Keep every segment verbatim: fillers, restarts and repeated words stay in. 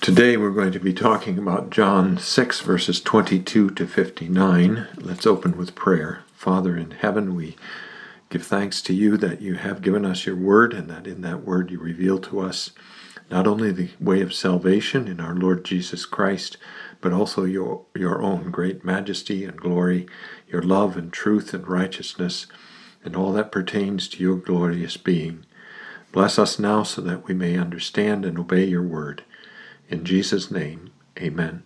Today we're going to be talking about John six, verses twenty-two to fifty-nine. Let's open with prayer. Father in heaven, we give thanks to you that you have given us your word, and that in that word you reveal to us not only the way of salvation in our Lord Jesus Christ, but also your, your own great majesty and glory, your love and truth and righteousness, and all that pertains to your glorious being. Bless us now so that we may understand and obey your word. In Jesus' name, amen.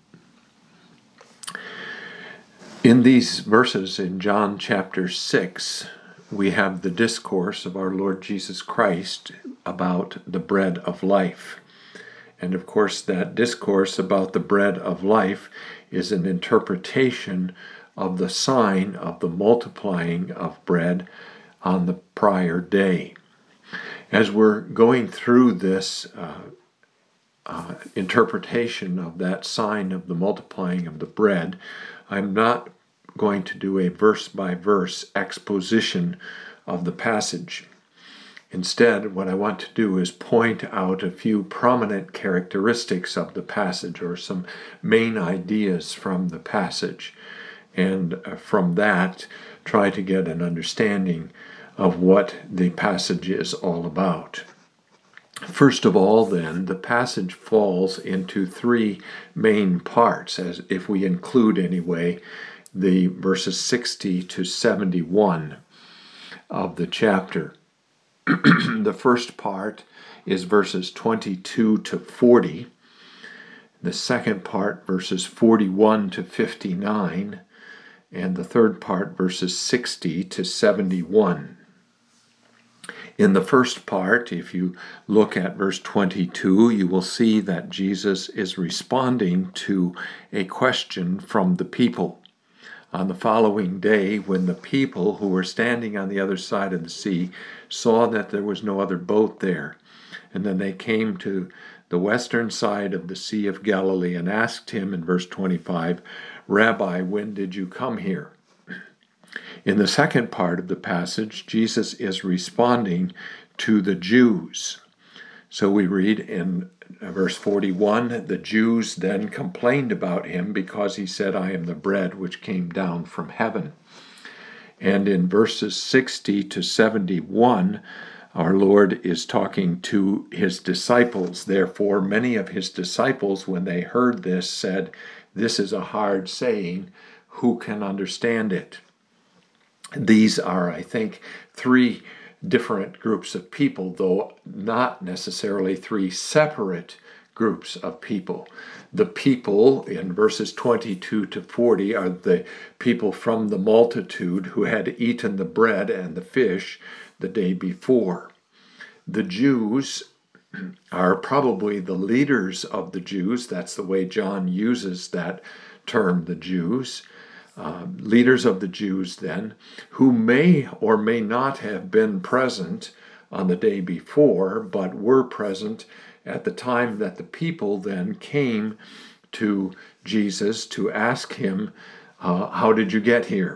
In these verses in John chapter six, we have the discourse of our Lord Jesus Christ about the bread of life. And of course, that discourse about the bread of life is an interpretation of the sign of the multiplying of bread on the prior day. As we're going through this uh, Uh, interpretation of that sign of the multiplying of the bread, I'm not going to do a verse-by-verse exposition of the passage. Instead, what I want to do is point out a few prominent characteristics of the passage, or some main ideas from the passage, and uh, from that try to get an understanding of what the passage is all about. First of all, then, the passage falls into three main parts, as if we include anyway the verses sixty to seventy-one of the chapter. The first part is verses twenty-two to forty. The second part, verses forty-one to fifty-nine. And the third part, verses sixty to seventy-one. In the first part, if you look at verse twenty-two, you will see that Jesus is responding to a question from the people. On the following day, when the people who were standing on the other side of the sea saw that there was no other boat there, and then they came to the western side of the Sea of Galilee and asked him in verse twenty-five, "Rabbi, when did you come here?" In the second part of the passage, Jesus is responding to the Jews. So we read in verse forty-one, the Jews then complained about him because he said, "I am the bread which came down from heaven." And in verses sixty to seventy-one, our Lord is talking to his disciples. Therefore, many of his disciples, when they heard this, said, "This is a hard saying. Who can understand it?" These are, I think, three different groups of people, though not necessarily three separate groups of people. The people in verses twenty-two to forty are the people from the multitude who had eaten the bread and the fish the day before. The Jews are probably the leaders of the Jews. That's the way John uses that term, the Jews. Uh, leaders of the Jews then, who may or may not have been present on the day before, but were present at the time that the people then came to Jesus to ask him, uh, how did you get here?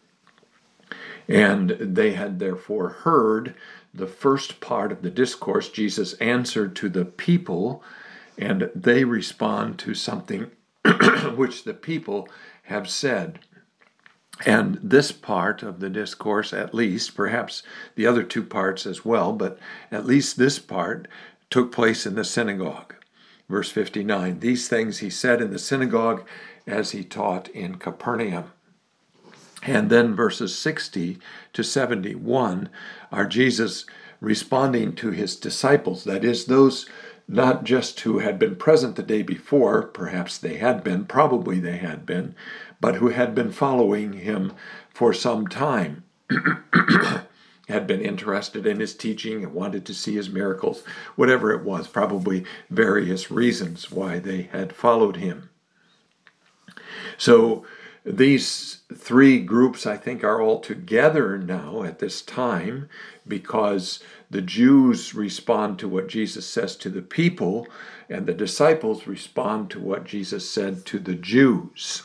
And they had therefore heard the first part of the discourse. Jesus answered to the people, and they respond to something which the people have said. And this part of the discourse, at least, perhaps the other two parts as well, but at least this part took place in the synagogue. Verse fifty-nine, these things he said in the synagogue as he taught in Capernaum. And then verses sixty to seventy-one are Jesus responding to his disciples, that is, those not just who had been present the day before, perhaps they had been, probably they had been, but who had been following him for some time, had been interested in his teaching and wanted to see his miracles, whatever it was, probably various reasons why they had followed him. So these three groups, I think, are all together now at this time, because the Jews respond to what Jesus says to the people, and the disciples respond to what Jesus said to the Jews.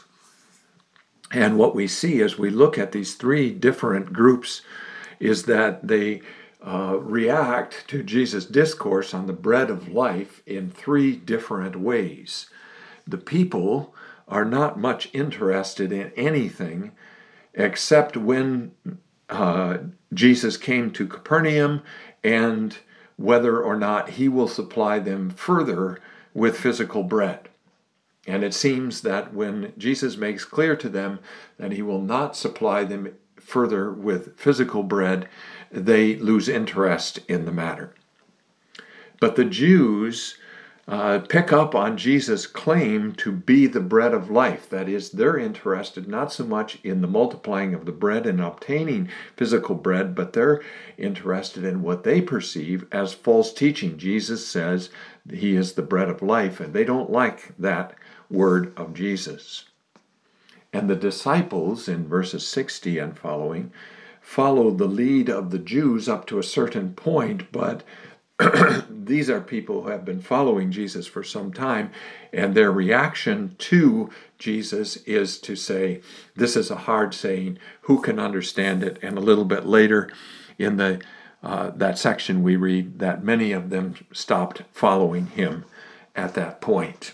And what we see as we look at these three different groups is that they uh, react to Jesus' discourse on the bread of life in three different ways. The people are not much interested in anything except when uh, Jesus came to Capernaum and whether or not he will supply them further with physical bread. And it seems that when Jesus makes clear to them that he will not supply them further with physical bread, they lose interest in the matter. But the Jews uh, pick up on Jesus' claim to be the bread of life. That is, they're interested not so much in the multiplying of the bread and obtaining physical bread, but they're interested in what they perceive as false teaching. Jesus says he is the bread of life, and they don't like that word of Jesus. And the disciples in verses sixty and following follow the lead of the Jews up to a certain point, but these are people who have been following Jesus for some time, and their reaction to Jesus is to say, this is a hard saying, who can understand it? And a little bit later in the uh, that section we read that many of them stopped following him at that point.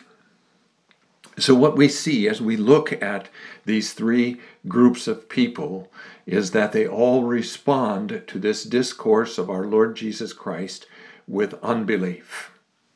So what we see as we look at these three groups of people is that they all respond to this discourse of our Lord Jesus Christ with unbelief.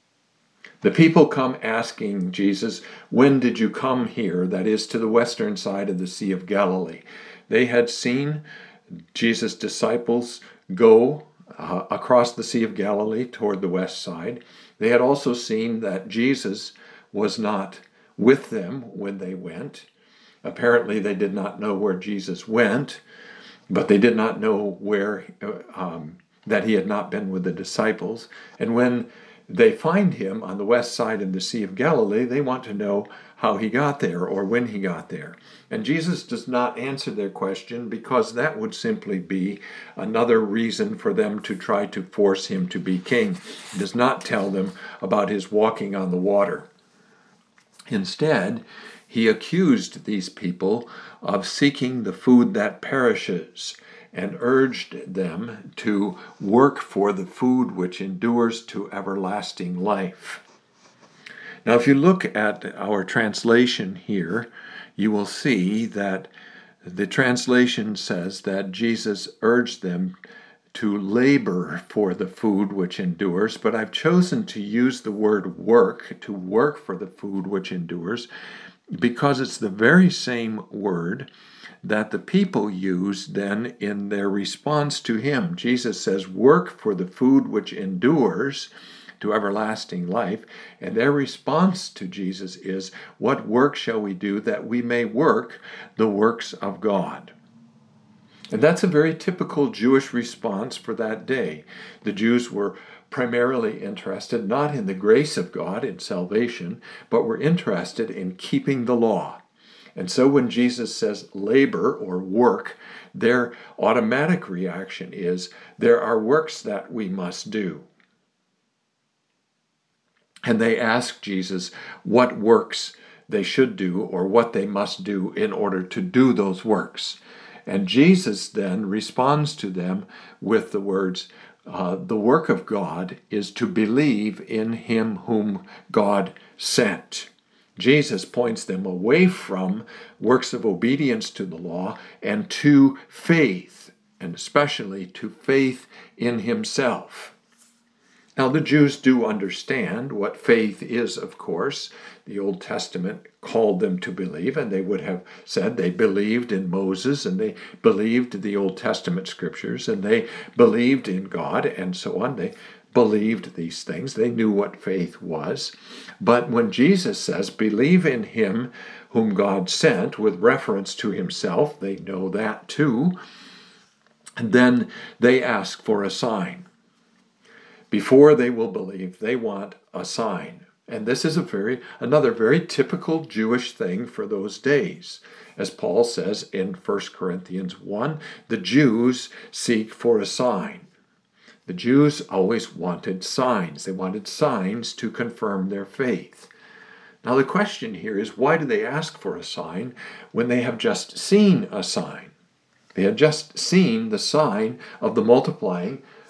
The people come asking Jesus, when did you come here? That is, to the western side of the Sea of Galilee. They had seen Jesus' disciples go uh, across the Sea of Galilee toward the west side. They had also seen that Jesus was not with them when they went. Apparently they did not know where Jesus went, but they did not know where um, that he had not been with the disciples. And when they find him on the west side of the Sea of Galilee, they want to know how he got there or when he got there. And Jesus does not answer their question because that would simply be another reason for them to try to force him to be king. He does not tell them about his walking on the water. Instead, he accused these people of seeking the food that perishes and urged them to work for the food which endures to everlasting life. Now, if you look at our translation here, you will see that the translation says that Jesus urged them to labor for the food which endures, but I've chosen to use the word work, to work for the food which endures, because it's the very same word that the people use then in their response to him. Jesus says, work for the food which endures to everlasting life, and their response to Jesus is, what work shall we do that we may work the works of God? And that's a very typical Jewish response for that day. The Jews were primarily interested not in the grace of God in salvation, but were interested in keeping the law. And so when Jesus says labor or work, their automatic reaction is, there are works that we must do. And they ask Jesus what works they should do or what they must do in order to do those works. And Jesus then responds to them with the words, uh, the work of God is to believe in him whom God sent. Jesus points them away from works of obedience to the law and to faith, and especially to faith in himself. Now, the Jews do understand what faith is, of course. The Old Testament called them to believe, and they would have said they believed in Moses, and they believed the Old Testament scriptures, and they believed in God, and so on. They believed these things. They knew what faith was. But when Jesus says, believe in him whom God sent, with reference to himself, they know that too, and then they ask for a sign. Before they will believe, they want a sign. And this is a very another very typical Jewish thing for those days. As Paul says in First Corinthians one, the Jews seek for a sign. The Jews always wanted signs. They wanted signs to confirm their faith. Now the question here is, why do they ask for a sign when they have just seen a sign? They had just seen the sign of the multiplying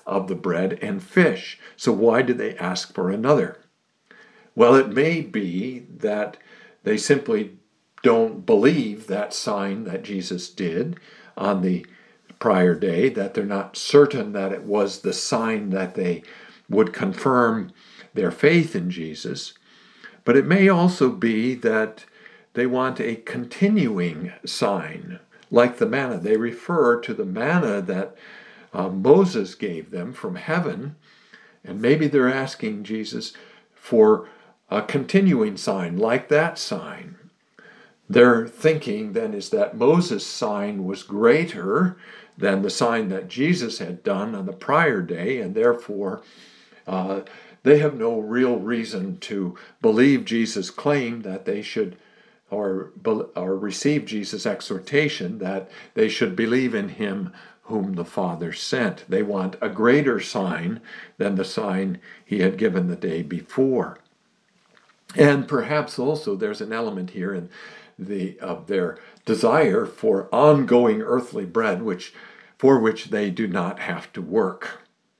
of the bread and fish. So why did they ask for another? Well, it may be that they simply don't believe that sign that Jesus did on the prior day, that they're not certain that it was the sign that they would confirm their faith in Jesus. But it may also be that they want a continuing sign, like the manna. They refer to the manna that uh, Moses gave them from heaven, and maybe they're asking Jesus for a continuing sign, like that sign. Their thinking then is that Moses' sign was greater than the sign that Jesus had done on the prior day, and therefore uh, they have no real reason to believe Jesus' claim that they should, or, or receive Jesus' exhortation that they should believe in him whom the Father sent. They want a greater sign than the sign he had given the day before. And perhaps also there's an element here in the of their desire for ongoing earthly bread, which for which they do not have to work.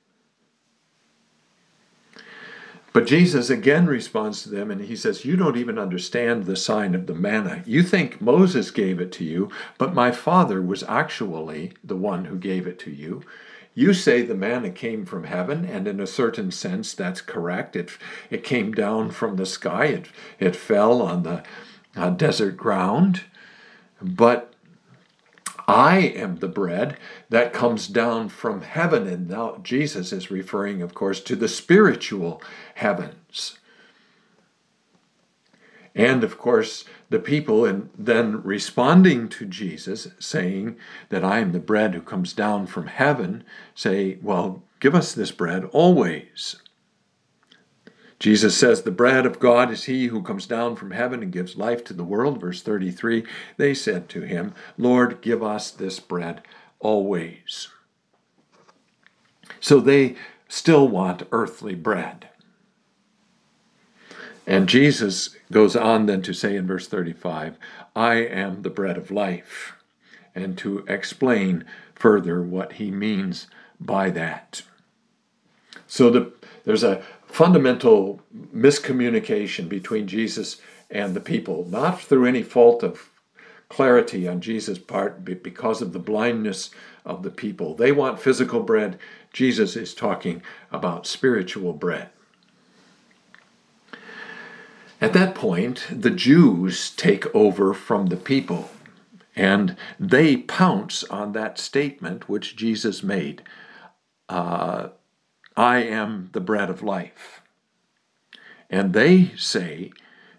But Jesus again responds to them, and he says, you don't even understand the sign of the manna. You think Moses gave it to you, but my Father was actually the one who gave it to you. You say the manna came from heaven, and in a certain sense that's correct. It, it came down from the sky. It, it fell on the uh, desert ground. But I am the bread that comes down from heaven. And now Jesus is referring, of course, to the spiritual heavens. And, of course, the people in then responding to Jesus, saying that I am the bread who comes down from heaven, say, well, give us this bread always. Jesus says, the bread of God is he who comes down from heaven and gives life to the world. Verse thirty-three, they said to him, Lord, give us this bread always. So they still want earthly bread. And Jesus goes on then to say in verse thirty-five, I am the bread of life, and to explain further what he means by that. So the, there's a fundamental miscommunication between Jesus and the people, not through any fault of clarity on Jesus' part, but because of the blindness of the people. They want physical bread. Jesus is talking about spiritual bread. At that point, the Jews take over from the people, and they pounce on that statement which Jesus made. Uh, I am the bread of life. And they say,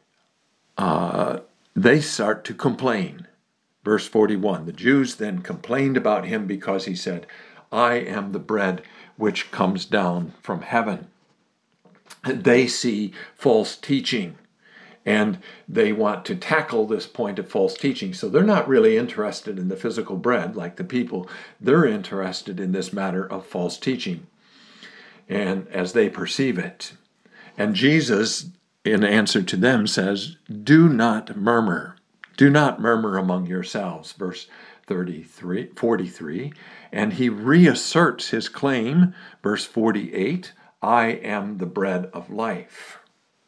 uh, they start to complain. Verse forty-one, the Jews then complained about him because he said, I am the bread which comes down from heaven. They see false teaching, and they want to tackle this point of false teaching. So they're not really interested in the physical bread like the people. They're interested in this matter of false teaching, and as they perceive it. And Jesus, in answer to them, says, do not murmur. Do not murmur among yourselves. Verse thirty-three, forty-three. And he reasserts his claim. Verse forty-eight, I am the bread of life.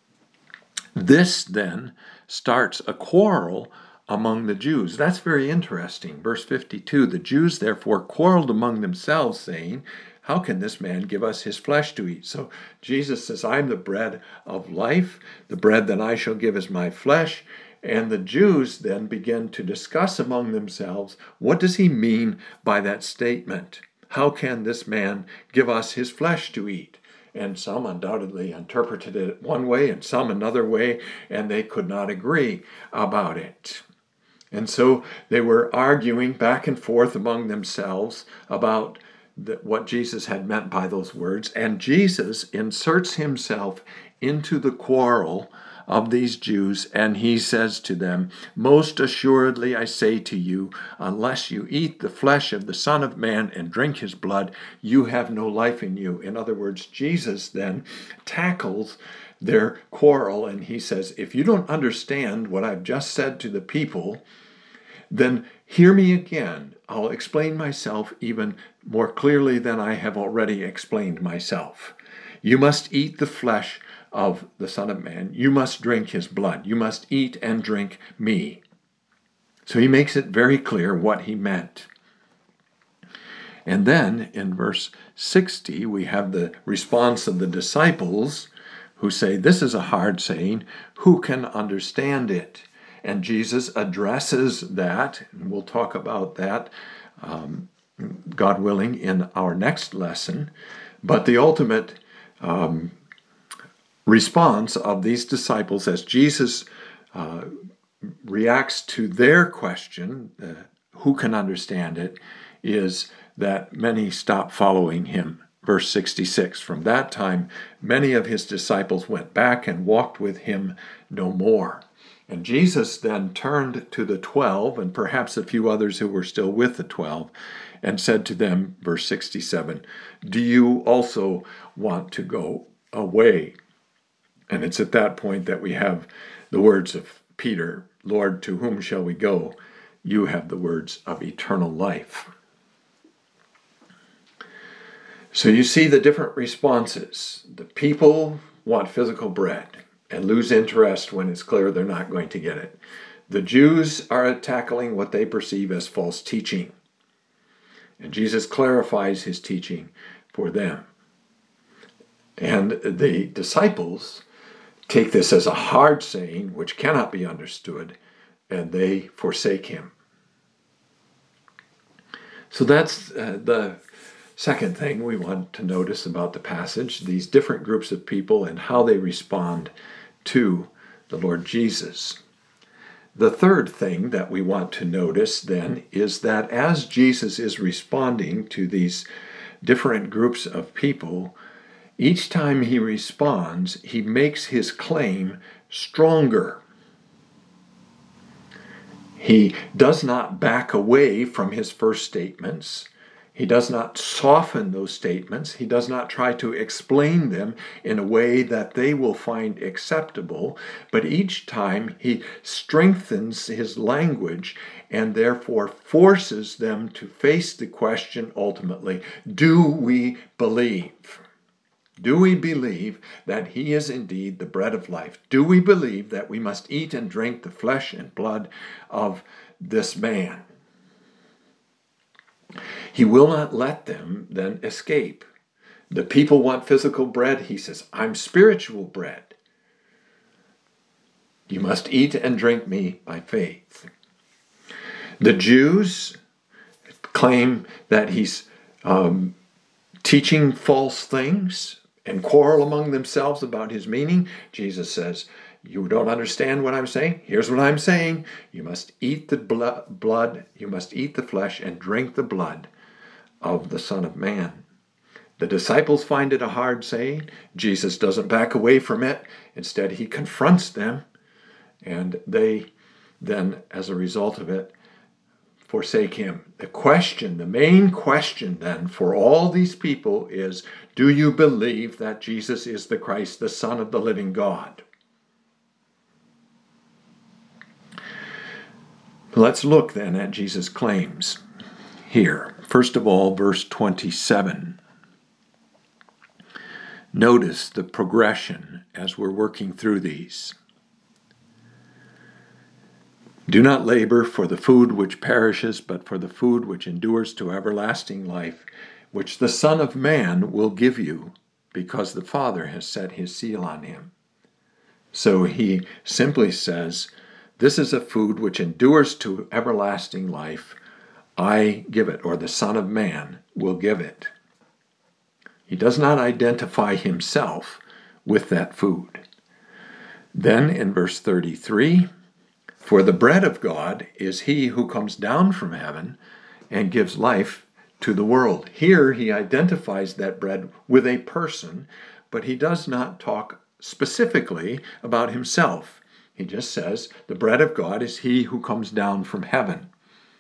This then starts a quarrel among the Jews. That's very interesting. Verse fifty-two, the Jews therefore quarreled among themselves, saying, how can this man give us his flesh to eat? So Jesus says, I am the bread of life. The bread that I shall give is my flesh. And the Jews then begin to discuss among themselves, what does he mean by that statement? How can this man give us his flesh to eat? And some undoubtedly interpreted it one way and some another way, and they could not agree about it. And so they were arguing back and forth among themselves about the, what Jesus had meant by those words. And Jesus inserts himself into the quarrel of these Jews, and he says to them, most assuredly I say to you, unless you eat the flesh of the Son of Man and drink his blood, you have no life in you. In other words, Jesus then tackles their quarrel, and he says, if you don't understand what I've just said to the people, then hear me again. I'll explain myself even more clearly than I have already explained myself. You must eat the flesh of the Son of Man. You must drink his blood. You must eat and drink me. So he makes it very clear what he meant. And then in verse sixty, we have the response of the disciples who say, this is a hard saying. Who can understand it? And Jesus addresses that, and we'll talk about that, um, God willing, in our next lesson. But the ultimate um, response of these disciples as Jesus uh, reacts to their question, uh, who can understand it, is that many stop following him. Verse sixty-six, from that time, many of his disciples went back and walked with him no more. And Jesus then turned to the twelve, and perhaps a few others who were still with the twelve, and said to them, verse sixty-seven, do you also want to go away? And it's at that point that we have the words of Peter, Lord, to whom shall we go? You have the words of eternal life. So you see the different responses. The people want physical bread and lose interest when it's clear they're not going to get it. The Jews are tackling what they perceive as false teaching. And Jesus clarifies his teaching for them. And the disciples take this as a hard saying which cannot be understood, and they forsake him. So that's uh, the second thing we want to notice about the passage, these different groups of people and how they respond to the Lord Jesus. The third thing that we want to notice then is that as Jesus is responding to these different groups of people, each time he responds, he makes his claim stronger. He does not back away from his first statements. He does not soften those statements. He does not try to explain them in a way that they will find acceptable. But each time he strengthens his language and therefore forces them to face the question ultimately, do we believe? Do we believe that he is indeed the bread of life? Do we believe that we must eat and drink the flesh and blood of this man? He will not let them then escape. The people want physical bread. He says, I'm spiritual bread. You must eat and drink me by faith. The Jews claim that he's um, teaching false things and quarrel among themselves about his meaning. Jesus says, you don't understand what I'm saying? Here's what I'm saying. You must eat the blood, you must eat the flesh and drink the blood of the Son of Man. The disciples find it a hard saying. Jesus doesn't back away from it. Instead, he confronts them, and they then, as a result of it, forsake him. The question, the main question then for all these people is, do you believe that Jesus is the Christ, the Son of the living God? Let's look then at Jesus' claims here. First of all, verse twenty-seven. Notice the progression as we're working through these. Do not labor for the food which perishes, but for the food which endures to everlasting life, which the Son of Man will give you, because the Father has set his seal on him. So he simply says, this is a food which endures to everlasting life. I give it, or the Son of Man will give it. He does not identify himself with that food. Then in verse thirty-three, for the bread of God is he who comes down from heaven and gives life to the world. Here he identifies that bread with a person, but he does not talk specifically about himself. He just says, the bread of God is he who comes down from heaven.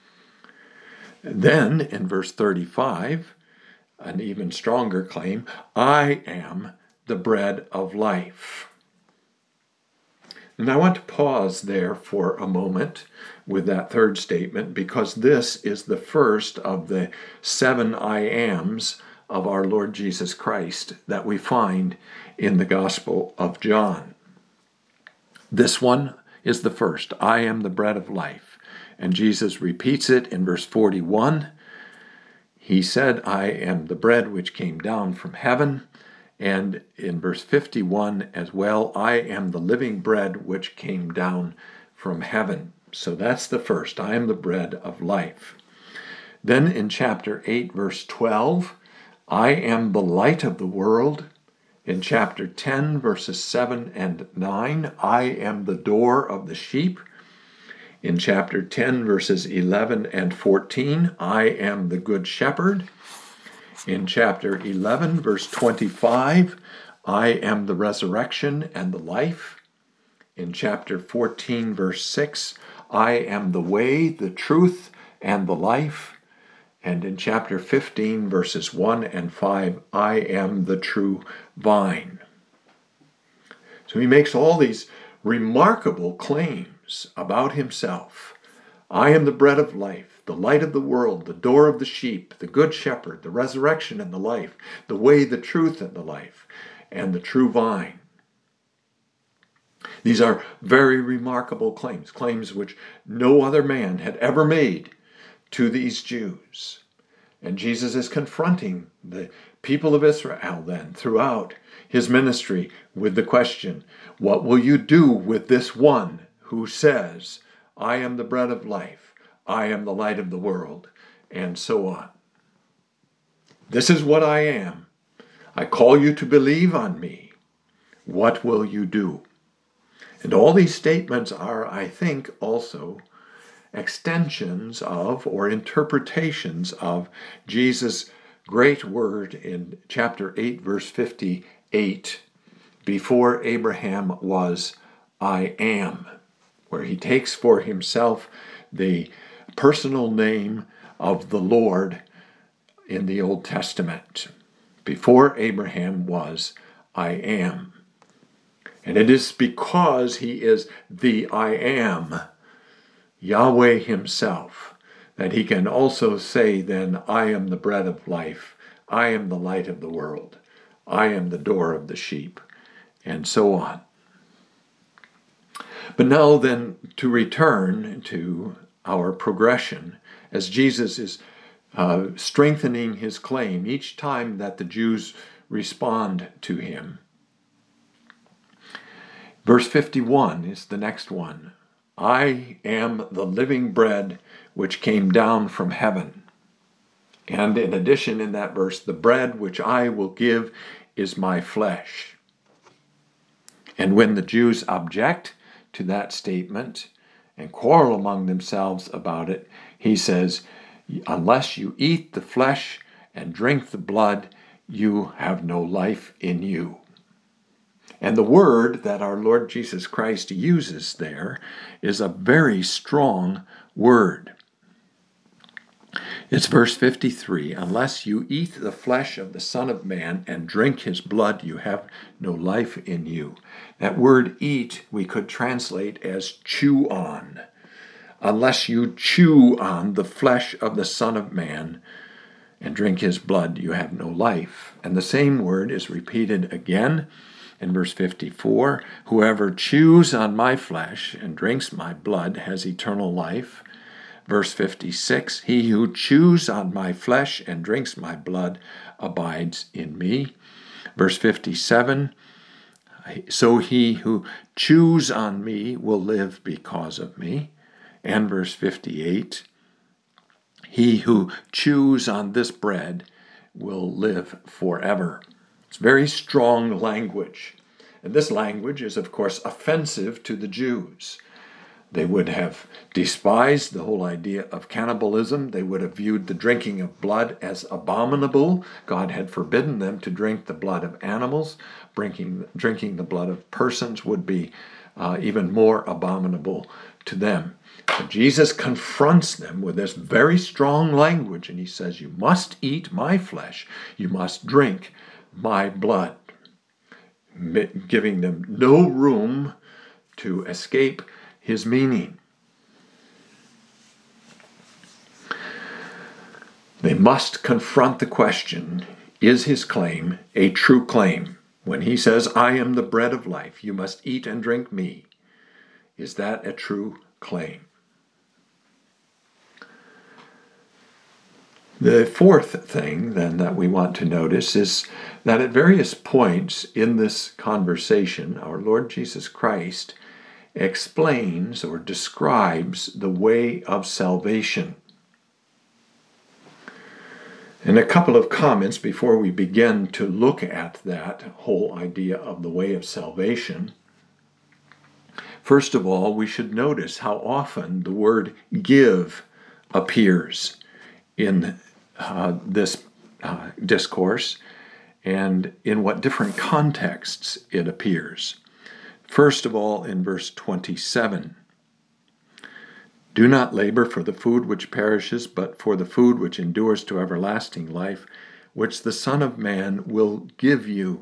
Then, in verse thirty-five, an even stronger claim, I am the bread of life. And I want to pause there for a moment with that third statement, because this is the first of the seven I ams of our Lord Jesus Christ that we find in the Gospel of John. This one is the first, I am the bread of life. And Jesus repeats it in verse forty-one. He said, I am the bread which came down from heaven. And in verse fifty-one as well, I am the living bread which came down from heaven. So that's the first, I am the bread of life. Then in chapter eight, verse twelve, I am the light of the world. In chapter ten, verses seven and nine, I am the door of the sheep. In chapter ten, verses eleven and fourteen, I am the good shepherd. In chapter eleven, verse twenty-five, I am the resurrection and the life. In chapter fourteen, verse six, I am the way, the truth, and the life. And in chapter fifteen, verses one and five, I am the true vine. So he makes all these remarkable claims about himself. I am the bread of life, the light of the world, the door of the sheep, the good shepherd, the resurrection and the life, the way, the truth, and the life, and the true vine. These are very remarkable claims, claims which no other man had ever made to these Jews. And Jesus is confronting the people of Israel then throughout his ministry with the question, what will you do with this one who says, I am the bread of life, I am the light of the world, and so on. This is what I am. I call you to believe on me. What will you do? And all these statements are, I think, also extensions of or interpretations of Jesus' great word in chapter eight, verse fifty-eight, before Abraham was, I am, where he takes for himself the personal name of the Lord in the Old Testament. Before Abraham was, I am. And it is because he is the I am, Yahweh himself, that he can also say then, I am the bread of life, I am the light of the world, I am the door of the sheep, and so on. But now then, to return to our progression, as Jesus is uh, strengthening his claim each time that the Jews respond to him. Verse fifty-one is the next one. I am the living bread which came down from heaven. And in addition, in that verse, the bread which I will give is my flesh. And when the Jews object to that statement and quarrel among themselves about it, he says, unless you eat the flesh and drink the blood, you have no life in you. And the word that our Lord Jesus Christ uses there is a very strong word. It's verse fifty-three, unless you eat the flesh of the Son of Man and drink his blood, you have no life in you. That word eat we could translate as chew on. Unless you chew on the flesh of the Son of Man and drink his blood, you have no life. And the same word is repeated again in verse fifty-four, whoever chews on my flesh and drinks my blood has eternal life. Verse fifty-six, he who chews on my flesh and drinks my blood abides in me. Verse fifty-seven, so he who chews on me will live because of me. And verse fifty-eight, he who chews on this bread will live forever. It's very strong language. And this language is, of course, offensive to the Jews. They would have despised the whole idea of cannibalism. They would have viewed the drinking of blood as abominable. God had forbidden them to drink the blood of animals. Drinking, drinking the blood of persons would be uh, even more abominable to them. But Jesus confronts them with this very strong language, and he says, you must eat my flesh. You must drink my blood, giving them no room to escape his meaning. They must confront the question, is his claim a true claim? When he says, I am the bread of life, you must eat and drink me, is that a true claim? The fourth thing, then, that we want to notice is that at various points in this conversation, our Lord Jesus Christ explains or describes the way of salvation. And a couple of comments before we begin to look at that whole idea of the way of salvation. First of all, we should notice how often the word give appears in uh, this uh, discourse and in what different contexts it appears. First of all, in verse twenty-seven. Do not labor for the food which perishes, but for the food which endures to everlasting life, which the Son of Man will give you.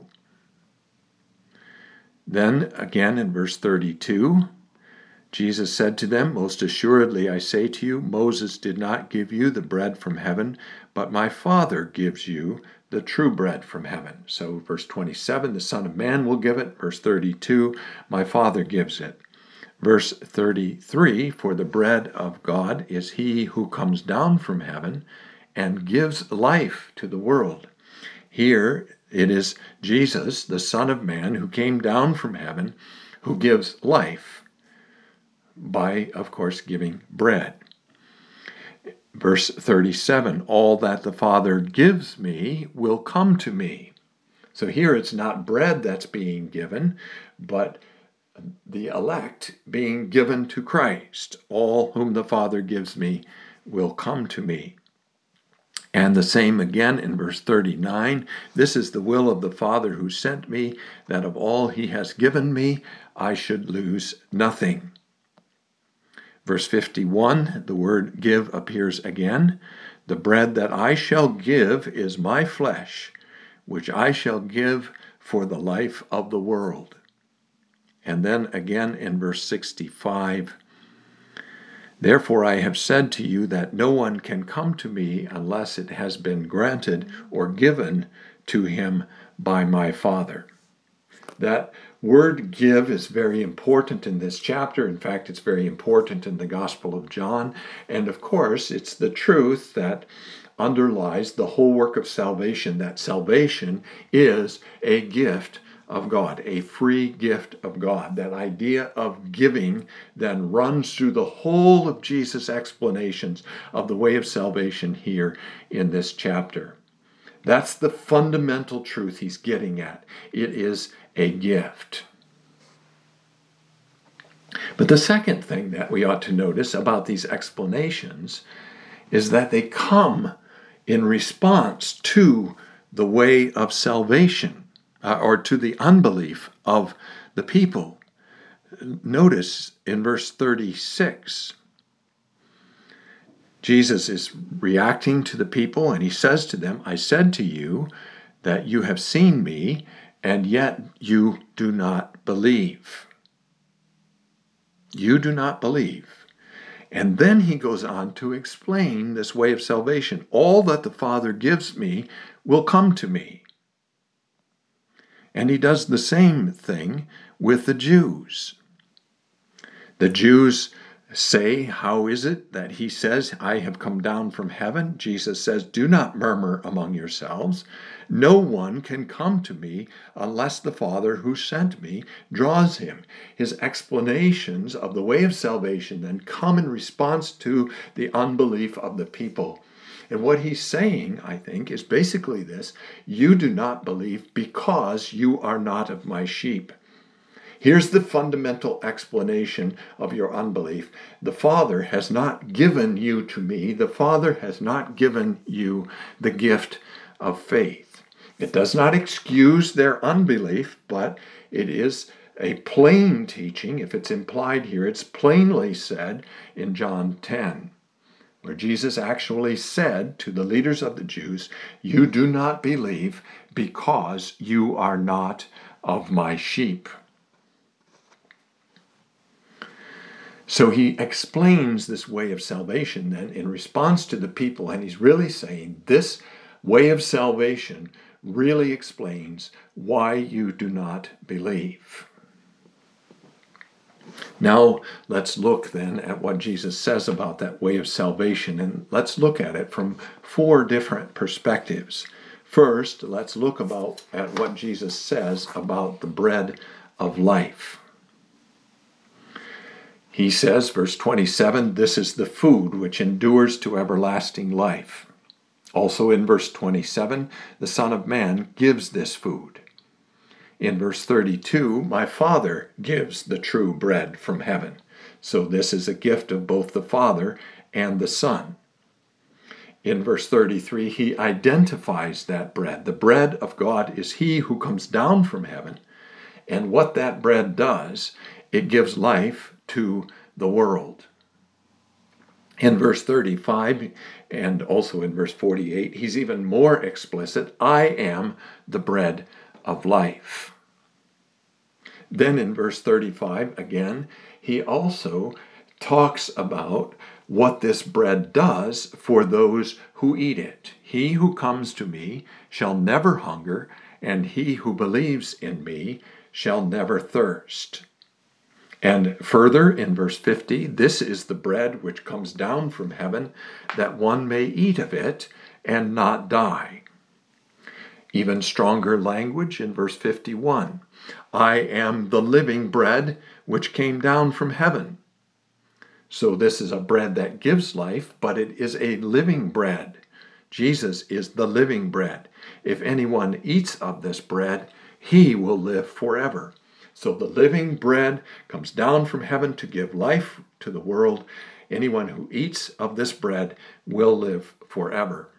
Then, again in verse thirty-two, Jesus said to them, Most assuredly I say to you, Moses did not give you the bread from heaven, but my Father gives you the true bread from heaven. So verse twenty-seven, the Son of Man will give it. Verse thirty-two, my Father gives it. Verse thirty-three, for the bread of God is he who comes down from heaven and gives life to the world. Here it is Jesus, the Son of Man, who came down from heaven, who gives life by, of course, giving bread. Verse thirty-seven, all that the Father gives me will come to me. So here it's not bread that's being given, but the elect being given to Christ. All whom the Father gives me will come to me. And the same again in verse thirty-nine, this is the will of the Father who sent me, that of all he has given me, I should lose nothing. Verse fifty-one, the word give appears again. The bread that I shall give is my flesh, which I shall give for the life of the world. And then again in verse sixty-five, therefore I have said to you that no one can come to me unless it has been granted or given to him by my Father. That word give is very important in this chapter. In fact, it's very important in the Gospel of John. And of course, it's the truth that underlies the whole work of salvation, that salvation is a gift of God, a free gift of God. That idea of giving then runs through the whole of Jesus' explanations of the way of salvation here in this chapter. That's the fundamental truth he's getting at. It is a gift. But the second thing that we ought to notice about these explanations is that they come in response to the way of salvation. Uh, or to the unbelief of the people. Notice in verse thirty-six, Jesus is reacting to the people and he says to them, I said to you that you have seen me, and yet you do not believe. You do not believe. And then he goes on to explain this way of salvation. All that the Father gives me will come to me. And he does the same thing with the Jews. The Jews say, how is it that he says, I have come down from heaven? Jesus says, do not murmur among yourselves. No one can come to me unless the Father who sent me draws him. His explanations of the way of salvation then come in response to the unbelief of the people. And what he's saying, I think, is basically this: you do not believe because you are not of my sheep. Here's the fundamental explanation of your unbelief. The Father has not given you to me. The Father has not given you the gift of faith. It does not excuse their unbelief, but it is a plain teaching. If it's implied here, it's plainly said in John ten. Where Jesus actually said to the leaders of the Jews, you do not believe because you are not of my sheep. So he explains this way of salvation then in response to the people, and he's really saying this way of salvation really explains why you do not believe. Now let's look then at what Jesus says about that way of salvation, and let's look at it from four different perspectives. First, let's look about at what Jesus says about the bread of life. He says, verse twenty-seven, this is the food which endures to everlasting life. Also in verse twenty-seven, the Son of Man gives this food. In verse thirty-two, my Father gives the true bread from heaven. So this is a gift of both the Father and the Son. In verse thirty-three, he identifies that bread. The bread of God is he who comes down from heaven. And what that bread does, it gives life to the world. In verse thirty-five, and also in verse forty-eight, he's even more explicit. I am the bread of life. Then in verse thirty-five, again, he also talks about what this bread does for those who eat it. He who comes to me shall never hunger, and he who believes in me shall never thirst. And further, in verse fifty, this is the bread which comes down from heaven, that one may eat of it and not die. Even stronger language in verse fifty-one. I am the living bread which came down from heaven. So this is a bread that gives life, but it is a living bread. Jesus is the living bread. If anyone eats of this bread, he will live forever. So the living bread comes down from heaven to give life to the world. Anyone who eats of this bread will live forever.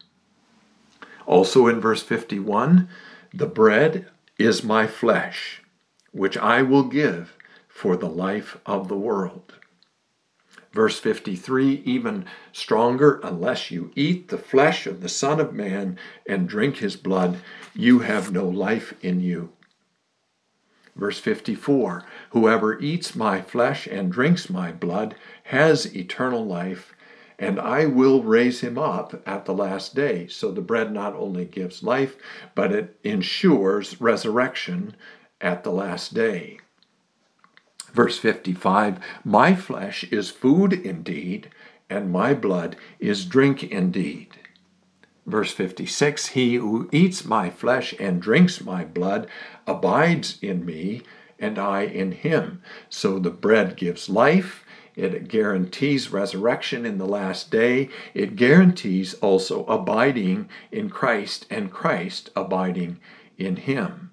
Also in verse fifty-one, the bread is my flesh, which I will give for the life of the world. Verse fifty-three, even stronger, unless you eat the flesh of the Son of Man and drink his blood, you have no life in you. Verse fifty-four, whoever eats my flesh and drinks my blood has eternal life, and I will raise him up at the last day. So the bread not only gives life, but it ensures resurrection at the last day. Verse fifty-five, my flesh is food indeed, and my blood is drink indeed. Verse fifty-six, he who eats my flesh and drinks my blood abides in me, and I in him. So the bread gives life. It guarantees resurrection in the last day. It guarantees also abiding in Christ and Christ abiding in him.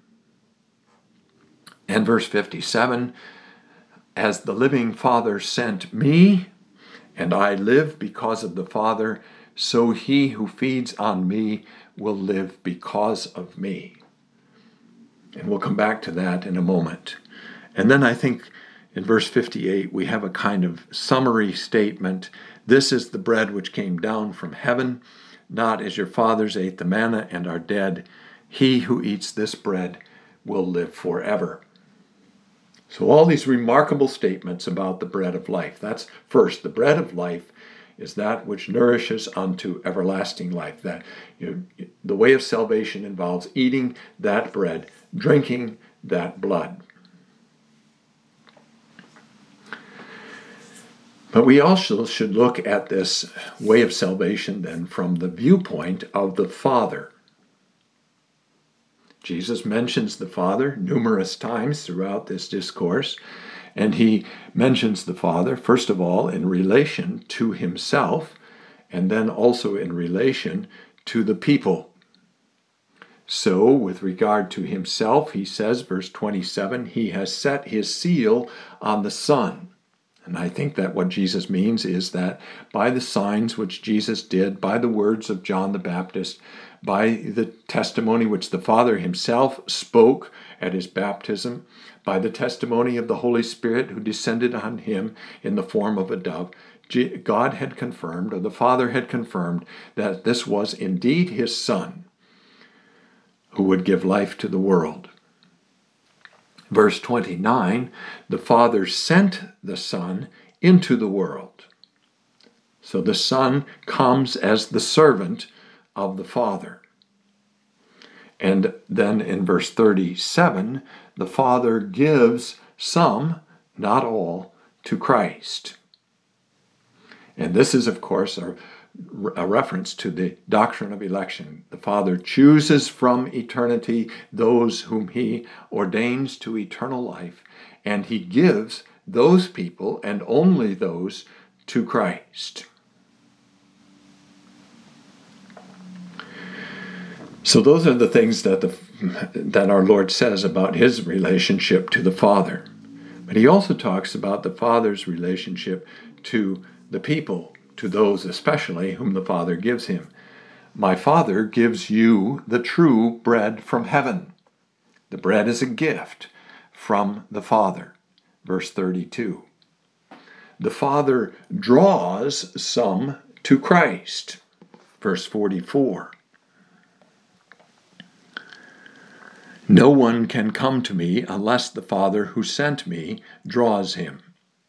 And verse fifty-seven, as the living Father sent me, and I live because of the Father, so he who feeds on me will live because of me. And we'll come back to that in a moment. And then I think in verse fifty-eight, we have a kind of summary statement. This is the bread which came down from heaven, not as your fathers ate the manna and are dead. He who eats this bread will live forever. So all these remarkable statements about the bread of life. That's first, the bread of life is that which nourishes unto everlasting life. That you know, the way of salvation involves eating that bread, drinking that blood. But we also should look at this way of salvation then from the viewpoint of the Father. Jesus mentions the Father numerous times throughout this discourse, and he mentions the Father, first of all, in relation to himself, and then also in relation to the people. So, with regard to himself, he says, verse twenty-seven, he has set his seal on the Son. And I think that what Jesus means is that by the signs which Jesus did, by the words of John the Baptist, by the testimony which the Father himself spoke at his baptism, by the testimony of the Holy Spirit who descended on him in the form of a dove, God had confirmed, or the Father had confirmed, that this was indeed his Son who would give life to the world. Verse twenty-nine, the Father sent the Son into the world. So the Son comes as the servant of the Father. And then in verse thirty-seven, the Father gives some, not all, to Christ. And this is, of course, a, a reference to the doctrine of election. The Father chooses from eternity those whom he ordains to eternal life, and he gives those people, and only those, to Christ. So those are the things that the that our Lord says about his relationship to the Father. But he also talks about the Father's relationship to the people, to those especially whom the Father gives him. My Father gives you the true bread from heaven. The bread is a gift from the Father. Verse thirty-two. The Father draws some to Christ. Verse forty-four. No one can come to me unless the Father who sent me draws him.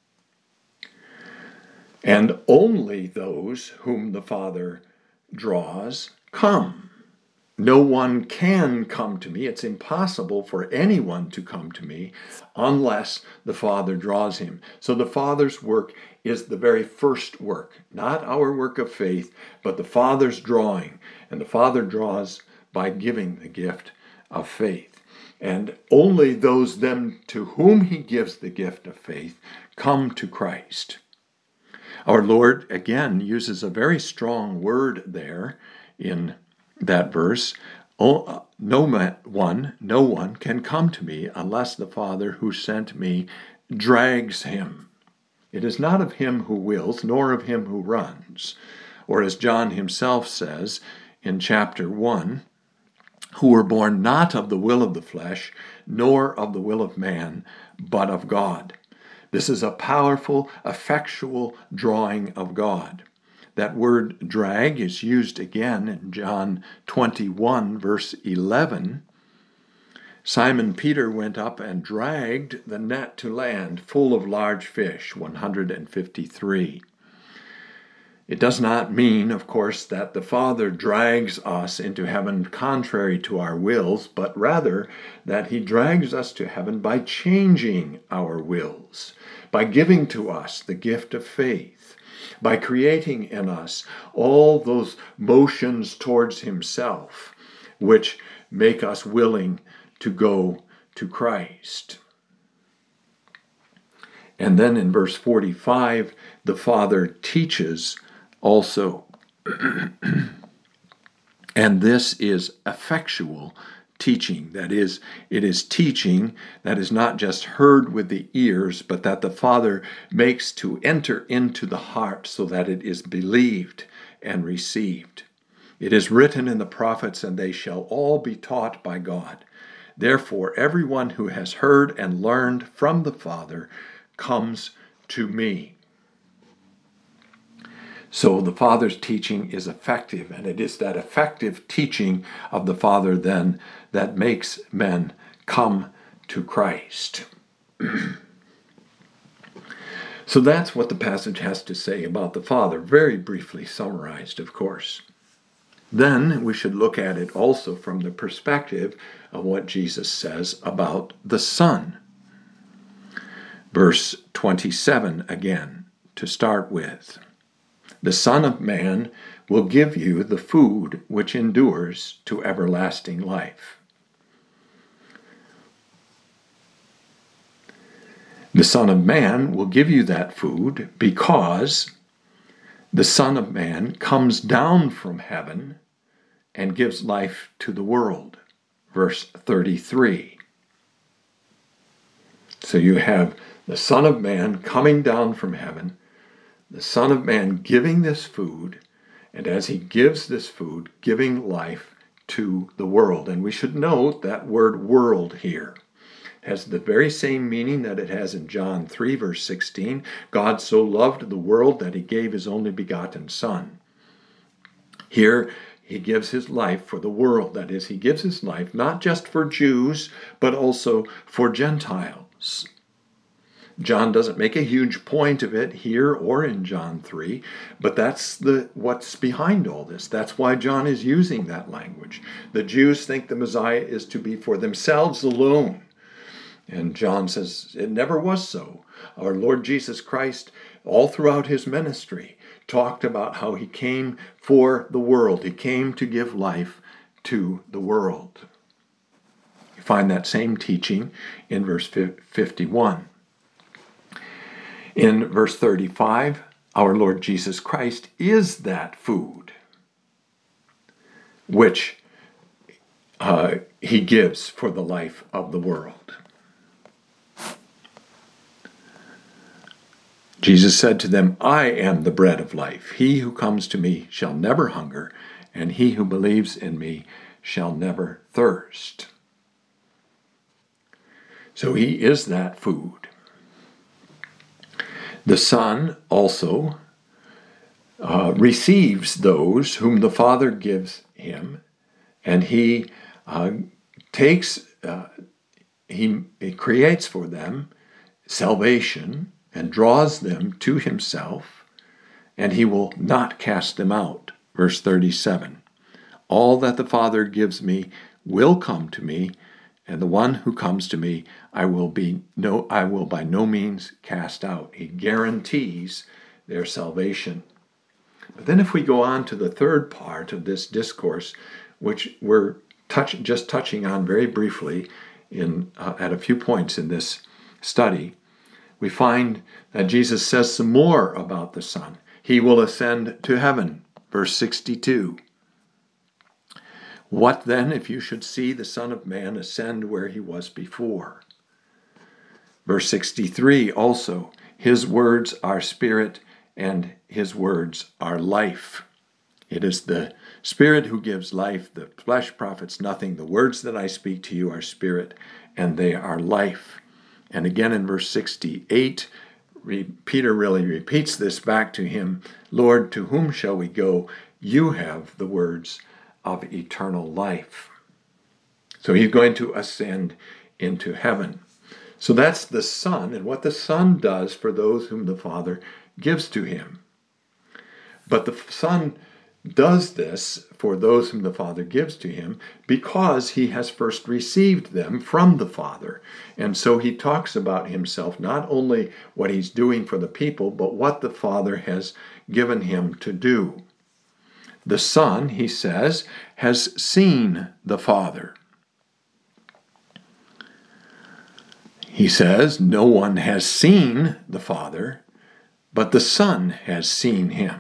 And only those whom the Father draws come. No one can come to me. It's impossible for anyone to come to me unless the Father draws him. So the Father's work is the very first work, not our work of faith, but the Father's drawing. And the Father draws by giving the gift of faith. And only those then to whom he gives the gift of faith come to Christ. Our Lord, again, uses a very strong word there in that verse. Oh, no one, no one can come to me unless the Father who sent me drags him. It is not of him who wills, nor of him who runs. Or as John himself says in chapter one, who were born not of the will of the flesh, nor of the will of man, but of God. This is a powerful, effectual drawing of God. That word drag is used again in John twenty-one, verse eleven. Simon Peter went up and dragged the net to land full of large fish, one hundred fifty-three. It does not mean, of course, that the Father drags us into heaven contrary to our wills, but rather that he drags us to heaven by changing our wills, by giving to us the gift of faith, by creating in us all those motions towards himself, which make us willing to go to Christ. And then in verse forty-five, the Father teaches also. And this is effectual teaching. That is, it is teaching that is not just heard with the ears, but that the Father makes to enter into the heart so that it is believed and received. It is written in the prophets, and they shall all be taught by God. Therefore, everyone who has heard and learned from the Father comes to me. So the Father's teaching is effective, and it is that effective teaching of the Father then that makes men come to Christ. So that's what the passage has to say about the Father, very briefly summarized, of course. Then we should look at it also from the perspective of what Jesus says about the Son. Verse twenty-seven again, to start with. The Son of Man will give you the food which endures to everlasting life. The Son of Man will give you that food because the Son of Man comes down from heaven and gives life to the world. Verse thirty-three. So you have the Son of Man coming down from heaven, the Son of Man giving this food, and as he gives this food, giving life to the world. And we should note that word world here has the very same meaning that it has in John three, verse sixteen. God so loved the world that he gave his only begotten Son. Here, he gives his life for the world. That is, he gives his life not just for Jews, but also for Gentiles. John doesn't make a huge point of it here or in John three, but that's the what's behind all this. That's why John is using that language. The Jews think the Messiah is to be for themselves alone. And John says it never was so. Our Lord Jesus Christ, all throughout his ministry, talked about how he came for the world. He came to give life to the world. You find that same teaching in verse fifty-one. In verse thirty-five, our Lord Jesus Christ is that food which uh, he gives for the life of the world. Jesus said to them, I am the bread of life. He who comes to me shall never hunger, and he who believes in me shall never thirst. So he is that food. The Son also uh, receives those whom the Father gives him, and he uh, takes, uh, he, he creates for them salvation and draws them to himself, and he will not cast them out. Verse thirty-seven, all that the Father gives me will come to me, and the one who comes to me, I will be no, I will by no means cast out. He guarantees their salvation. But then if we go on to the third part of this discourse, which we're touch, just touching on very briefly in uh, at a few points in this study, we find that Jesus says some more about the Son. He will ascend to heaven, verse sixty-two. What then if you should see the Son of Man ascend where he was before? Verse sixty-three also, his words are spirit and his words are life. It is the Spirit who gives life. The flesh profits nothing. The words that I speak to you are spirit and they are life. And again in verse sixty-eight, Peter really repeats this back to him. Lord, to whom shall we go? You have the words of eternal life. So he's going to ascend into heaven. So that's the Son and what the Son does for those whom the Father gives to him. But the Son does this for those whom the Father gives to him because he has first received them from the Father. And so he talks about himself, not only what he's doing for the people, but what the Father has given him to do. The Son, he says, has seen the Father. He says, no one has seen the Father, but the Son has seen him.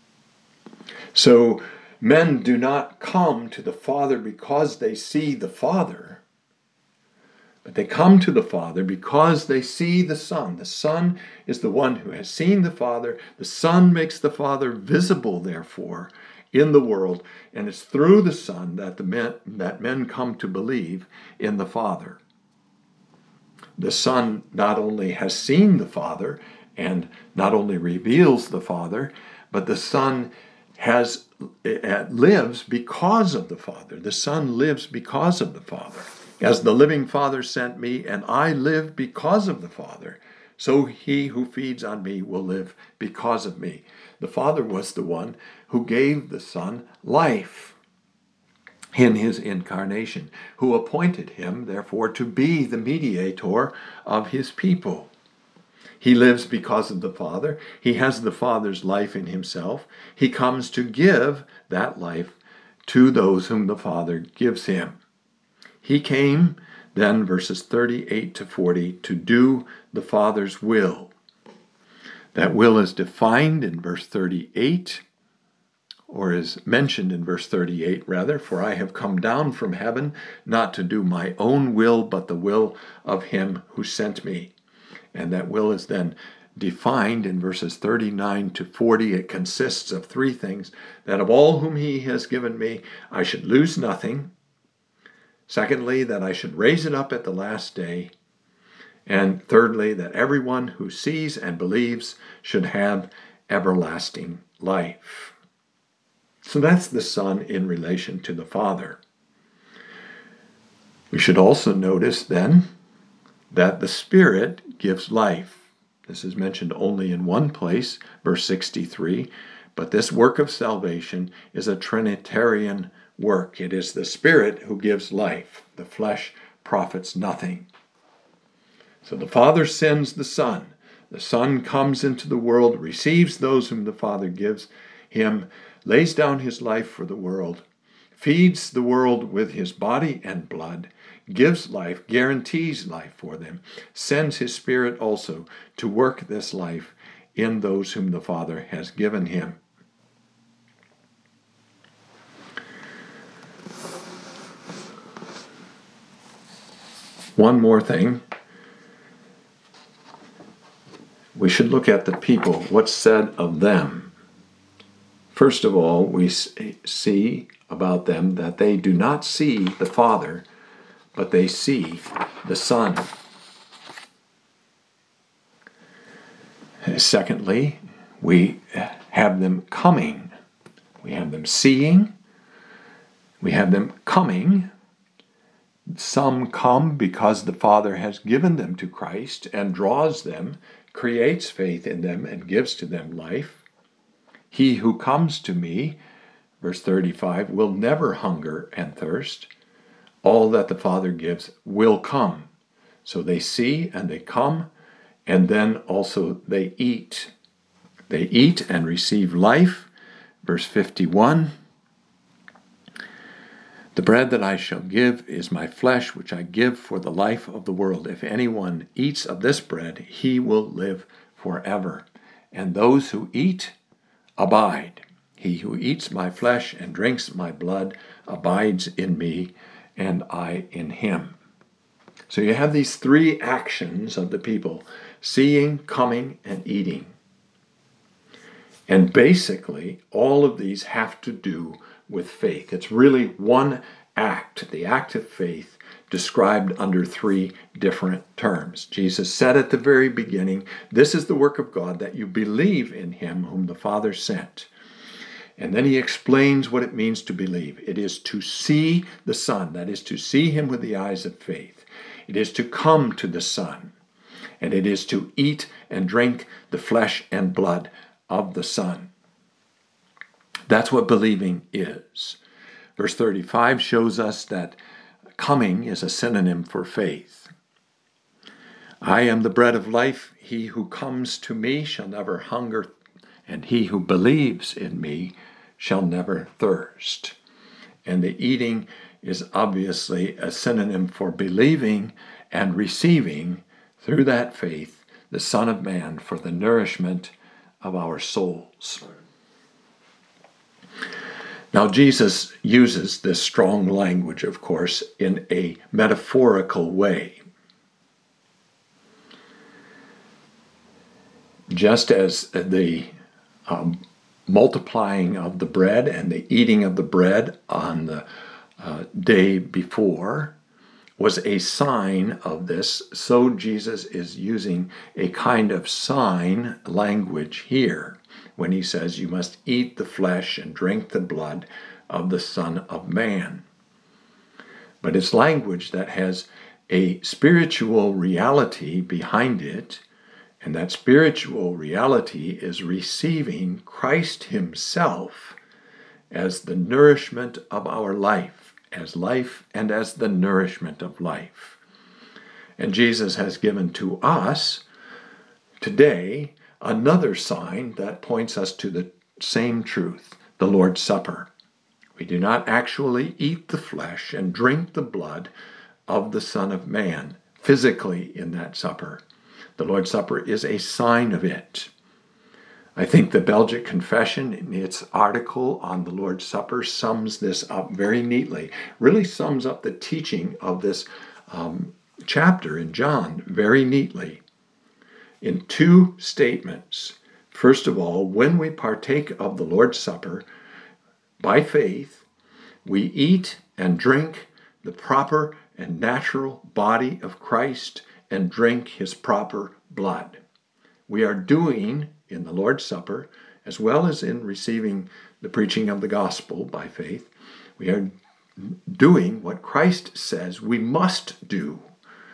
So men do not come to the Father because they see the Father, but they come to the Father because they see the Son. The Son is the one who has seen the Father. The Son makes the Father visible, therefore, in the world, and it's through the Son that the men that men come to believe in the Father. The Son not only has seen the Father and not only reveals the Father, but the Son has uh, lives because of the Father. The Son lives because of the Father. As the living Father sent me, and I live because of the Father, so he who feeds on me will live because of me. The Father was the one who gave the Son life in his incarnation, who appointed him, therefore, to be the mediator of his people. He lives because of the Father. He has the Father's life in himself. He comes to give that life to those whom the Father gives him. He came, then, verses thirty-eight to forty, to do the Father's will. That will is defined in verse thirty-eight, or is mentioned in verse thirty-eight, rather, for I have come down from heaven not to do my own will, but the will of him who sent me. And that will is then defined in verses thirty-nine to forty. It consists of three things: that of all whom he has given me, I should lose nothing. Secondly, that I should raise it up at the last day. And thirdly, that everyone who sees and believes should have everlasting life. So that's the Son in relation to the Father. We should also notice then that the Spirit gives life. This is mentioned only in one place, verse sixty-three. But this work of salvation is a Trinitarian work. It is the Spirit who gives life. The flesh profits nothing. So the Father sends the Son. The Son comes into the world, receives those whom the Father gives him, lays down his life for the world, feeds the world with his body and blood, gives life, guarantees life for them, sends his Spirit also to work this life in those whom the Father has given him. One more thing. We should look at the people, what's said of them. First of all, we see about them that they do not see the Father, but they see the Son. Secondly, we have them coming. We have them seeing. We have them coming. Some come because the Father has given them to Christ and draws them, creates faith in them, and gives to them life. He who comes to me, verse thirty-five, will never hunger and thirst. All that the Father gives will come. So they see and they come, and then also they eat. They eat and receive life. Verse fifty-one, the bread that I shall give is my flesh, which I give for the life of the world. If anyone eats of this bread, he will live forever. And those who eat abide. He who eats my flesh and drinks my blood abides in me, and I in him. So you have these three actions of the people: seeing, coming, and eating. And basically, all of these have to do with faith. It's really one act, the act of faith, described under three different terms. Jesus said at the very beginning, this is the work of God, that you believe in him whom the Father sent. And then he explains what it means to believe. It is to see the Son, that is to see him with the eyes of faith. It is to come to the Son, and it is to eat and drink the flesh and blood of the Son. That's what believing is. Verse thirty-five shows us that coming is a synonym for faith. I am the bread of life. He who comes to me shall never hunger, and he who believes in me shall never thirst. And the eating is obviously a synonym for believing and receiving through that faith the Son of Man for the nourishment of our souls. Now, Jesus uses this strong language, of course, in a metaphorical way. Just as the um, multiplying of the bread and the eating of the bread on the uh, day before was a sign of this, so Jesus is using a kind of sign language here when he says you must eat the flesh and drink the blood of the Son of Man. But it's language that has a spiritual reality behind it, and that spiritual reality is receiving Christ himself as the nourishment of our life, as life and as the nourishment of life. And Jesus has given to us today another sign that points us to the same truth, the Lord's Supper. We do not actually eat the flesh and drink the blood of the Son of Man physically in that supper. The Lord's Supper is a sign of it. I think the Belgic Confession, in its article on the Lord's Supper, sums this up very neatly, really sums up the teaching of this um, chapter in John very neatly in two statements. First of all, when we partake of the Lord's Supper, by faith, we eat and drink the proper and natural body of Christ and drink his proper blood. We are doing in the Lord's Supper, as well as in receiving the preaching of the gospel by faith, we are doing what Christ says we must do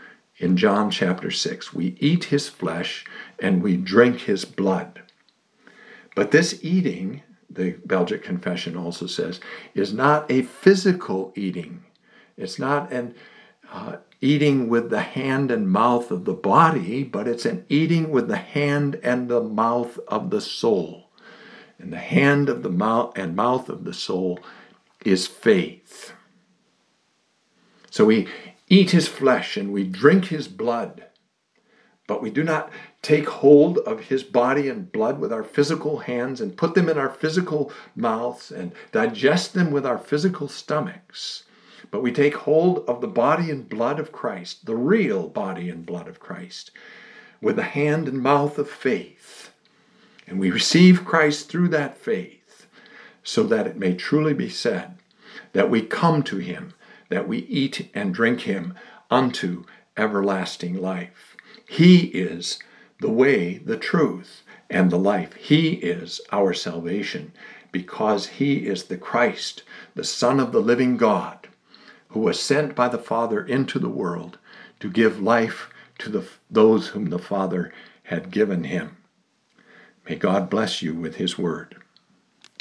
in John chapter six. We eat his flesh and we drink his blood. But this eating, the Belgic Confession also says, is not a physical eating. It's not an uh, eating with the hand and mouth of the body, but it's an eating with the hand and the mouth of the soul. And the hand of the mouth and mouth of the soul is faith. So we eat his flesh and we drink his blood, but we do not take hold of his body and blood with our physical hands and put them in our physical mouths and digest them with our physical stomachs. But we take hold of the body and blood of Christ, the real body and blood of Christ, with the hand and mouth of faith. And we receive Christ through that faith, so that it may truly be said that we come to him, that we eat and drink him unto everlasting life. He is the way, the truth, and the life. He is our salvation, because he is the Christ, the Son of the living God, who was sent by the Father into the world to give life to the, those whom the Father had given him. May God bless you with his word.